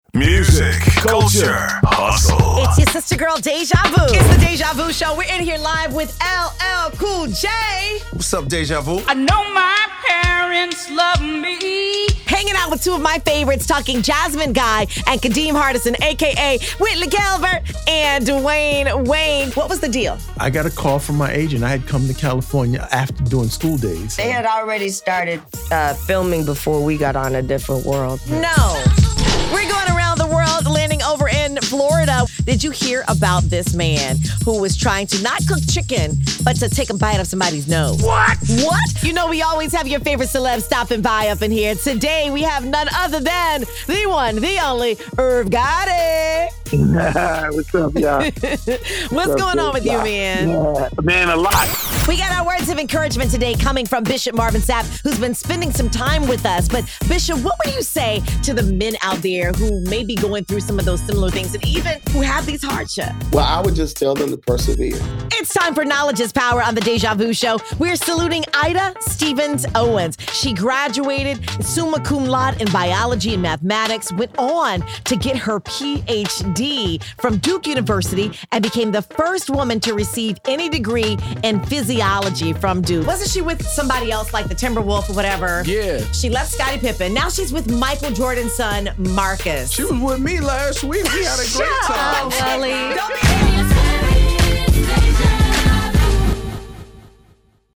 Music, culture, hustle. It's your sister girl, Deja Vu. It's the Deja Vu Show. We're in here live with LL Cool J. What's up, Deja Vu? I know my parents love me. Hanging out with two of my favorites, talking Jasmine Guy and Kadeem Hardison, a.k.a. Whitley Calvert and Dwayne Wayne. What was the deal? I got a call from my agent. I had come to California after doing school days. They had already started filming before we got on A Different World. No. We're going around the world, landing over in Florida. Did you hear about this man who was trying to not cook chicken, but to take a bite of somebody's nose? What? What? You know we always have your favorite celebs stopping by up in here. Today we have none other than the one, the only, Irv Gotti. What's up, y'all? What's going on with you, man? Man, a lot. We got our words of encouragement today coming from Bishop Marvin Sapp, who's been spending some time with us. But Bishop, what would you say to the men out there who may be going through some of those similar things and even who have these hardships? Well, I would just tell them to persevere. It's time for Knowledge is Power on the Deja Vu Show. We're saluting Ida Stevens Owens. She graduated summa cum laude in biology and mathematics, went on to get her PhD from Duke University, and became the first woman to receive any degree in physiology from Duke. Wasn't she with somebody else like the Timberwolf or whatever? Yeah. She left Scottie Pippen. Now she's with Michael Jordan's son, Marcus. She was with me last week. We had a great time. Shut up, Wally. Don't be